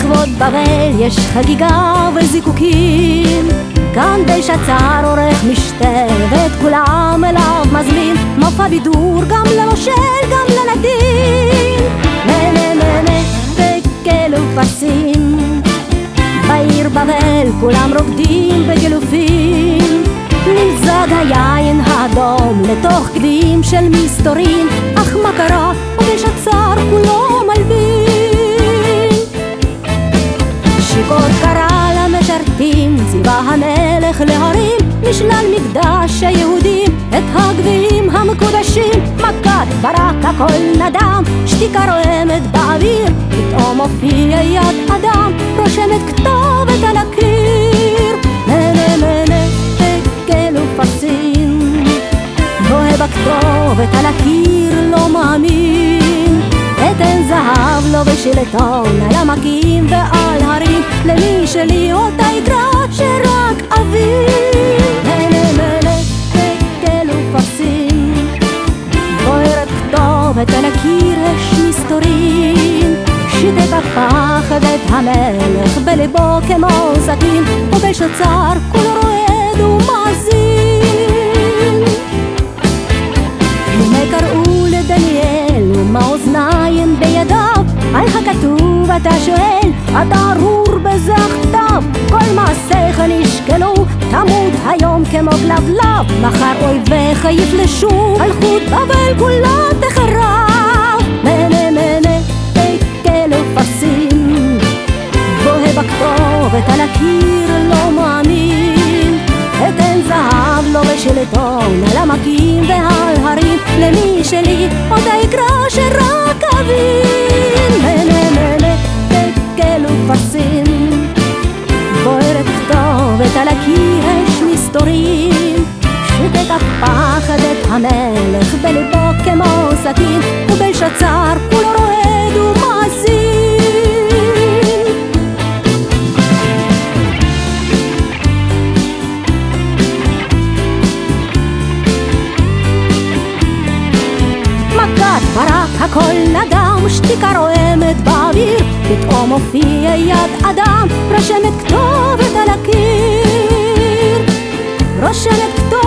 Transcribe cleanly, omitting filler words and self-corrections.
לכבוד בבל יש חגיגה וזיקוקים, כאן בלשצר עורך משתה ואת כולם אליו מזמין, מופע בידור גם למושל גם לנדין. נה תקל ופסים, בעיר בבל כולם רוקדים בגילופים, נמזג היין האדום לתוך גדים של מסתורין, אך מה קרה ובלשצר כולו מלבין. שיכור קרא למשרתים, ציווה המלך להרים משלל מקדש היהודים את הגביעים המקודשים, מכת ברק הכל נדם, שתיקה רועמת באוויר, פתאום הופיע יד אדם רושמת כתובת על הקיר. נה תקל ופסים, בוהה בכתובת על הקיר לא מאמין, אתן זהב לו בשלטון על עמקים ועל הרים, למי שלי אותה יקרא שרק אביב. נה תקל ופסים, בוערת כתובת על הקיר יש מסתורין, שיתק הפחד את המלך בליבו כמו סכין, ובלשצר כולו רועד ומאזין. הנה קראו לדניאל ומאוזניים בידיו, על הכתוב אתה שואל, אתה ארור בזה הכתב, כל מעשיך נשקלו, תמות היום כמו כלבלב, מחר אויביך יפלשו, מלכות בבל כולה תחרב. נה תקל ופסים, בוהה בכתובת על הקיר לא מאמין, אתן זהב לו בשלטון על עמקים ועל הרים, למי שלי אותה יקרא שרק אבין. נה תקל ופסים, בוערת כתובת על הקיר יש מסתורין, שיתק הפחד את המלך בליבו כמו סכין, ובלשצר כולו רועד ומאזין. מכת ברק הכל נדם, שתיקה רועמת באוויר, פתאום הופיע יד אדם רושמת כתובת על הקיר, רושמת כתובת